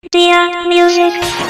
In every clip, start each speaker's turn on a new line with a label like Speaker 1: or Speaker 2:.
Speaker 1: Dear music.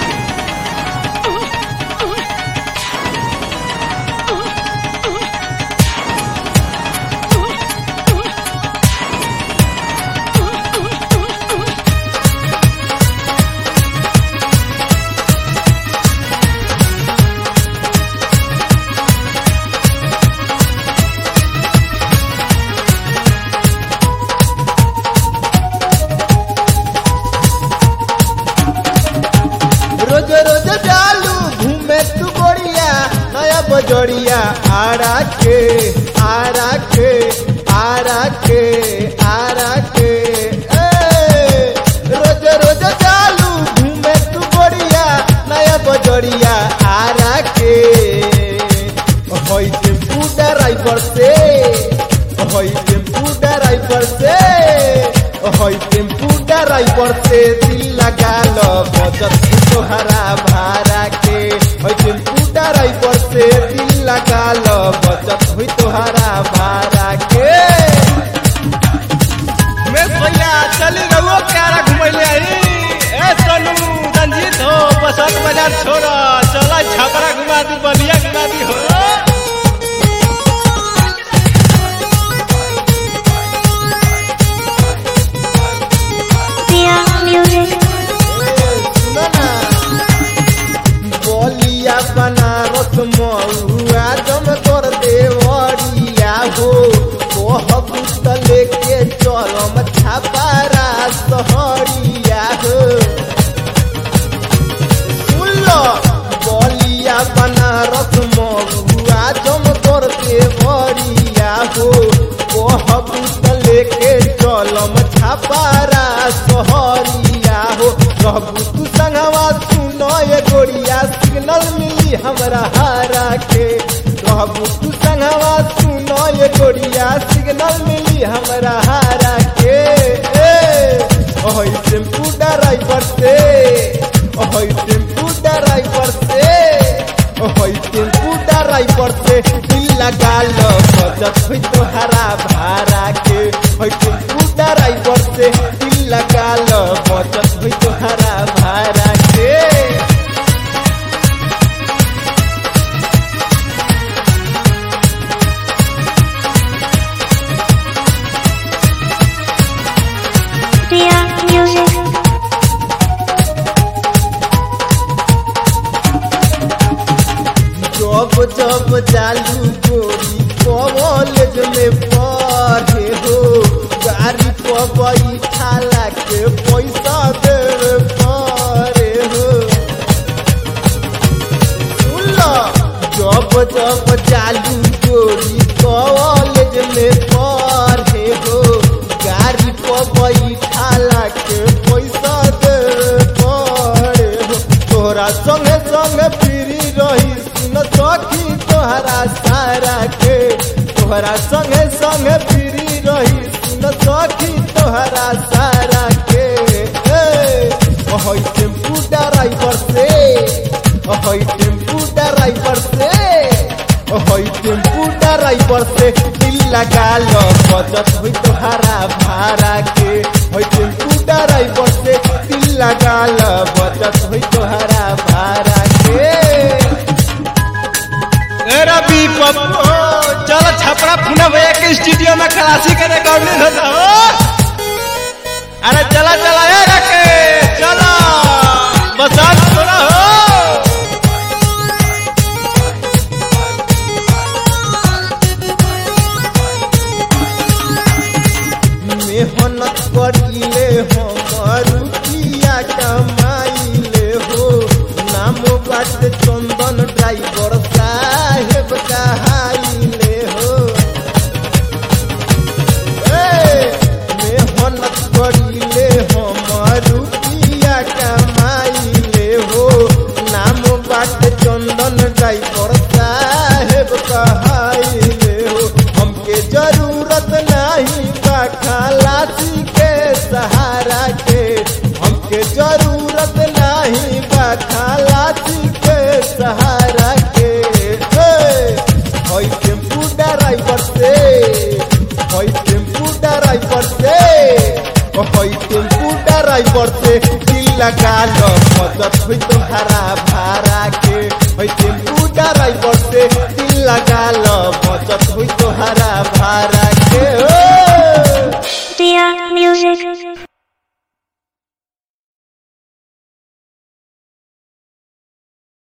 Speaker 2: रोज रोज चालू घूमे तू गोड़िया नया बजोड़िया आरा के आरा के आरा के आरा के रोज रोज चालू घूमे तू गोड़िया नया बजोड़िया आरा के होई टेम्पू ड्राइवर से होई टेम्पू ड्राइवर से होई टेम्पू ड्राइवर से दिल लगा लो बचत तोहरा भाड़ा के होई टेम्पू ड्राइवर से दिल लगा लो बचत हुई तोहरा भाड़ा के
Speaker 3: मैं भैया चली रहो क्यारा घुमैले आई ए सोनू रंजीत हो बसंत बाजार छोड़ा चला छपरा घुमा दी बलिया घुमा दी हो
Speaker 1: Dear music.
Speaker 2: सुनो ना बोलिया बनारस महुआ जम कर देवरिया हो कहबू त लेके चलम छपारा सहरिया हो सुन लो बोलिया बनारस महुआ जम कर देवरिया हो कहबू त लेके चलम छपारा सहरिया हो कहबू तू संगवा सुनो ये गोड़िया सिग्नल मिली हमरा हारा के कहबू तू संगवा सुनो ये गोड़िया सिग्नल मिली हमरा हारा के ओही टेम्पू ड्राइवर से ओही टेम्पू ड्राइवर से ओही टेम्पू ड्राइवर से दिल लगा लो बचत हुई तोहरा भाड़ा के ओही टेम्पू ड्राइवर से दिल लगा लो बचत हुई तोहरा भाड़ा के
Speaker 1: Dear music.
Speaker 2: जब जब चालू गोरी कॉलेज में पढ़े हो गाड़ी पर बैठाला के पैसा देवे पड़े हो सुन लो जब जब चालू गोरी कॉलेज में पढ़े हो गाड़ी पर बैठाला के पैसा देवे पड़े हो तोरा संगे संगे फ्री रही सुन सखी तोहरा सारा के तोहरा संगे संगे फ्री रही सुन सखी तोहरा सारा के ओही टेम्पू ड्राइवर से ओही टेम्पू ड्राइवर से ओही टेम्पू ड्राइवर से दिल लगा लो बचत हुई तोहरा भाड़ा के ओही टेम्पू ड्राइवर से दिल लगा लो बचत हुई तोहरा भाड़ा के
Speaker 3: ए रवि पप्पू चल छपरा पुणे भैया के स्टूडियो में खलासी के रिकॉर्डिंग होता हो अरे चला चला ए रखे चला बसंत छोड़ा हो
Speaker 2: मेहनत करिले हम रुपया कमाइले हो नाम बाट चंदन ड्राइवर साहेब कहाइले हो मेहनत करिले हम रुपया कमाइले हो नाम बाट चंदन ड्राइवर साहेब कहाइले हो हमके जरूरत नहीं बा खलासी के सहारा के हमके जरूरत नहीं बा खलासी के सहारा के होई टेम्पू ड्राइवर से होई टेम्पू ड्राइवर से होई टेम्पू ड्राइवर से दिल लगा लो बचत हुई तुम्हारा भाड़ा के टेम्पू ड्राइवर से दिल लगा लो बचत हुई तुम्हारा भाड़ा के
Speaker 1: Dia Music.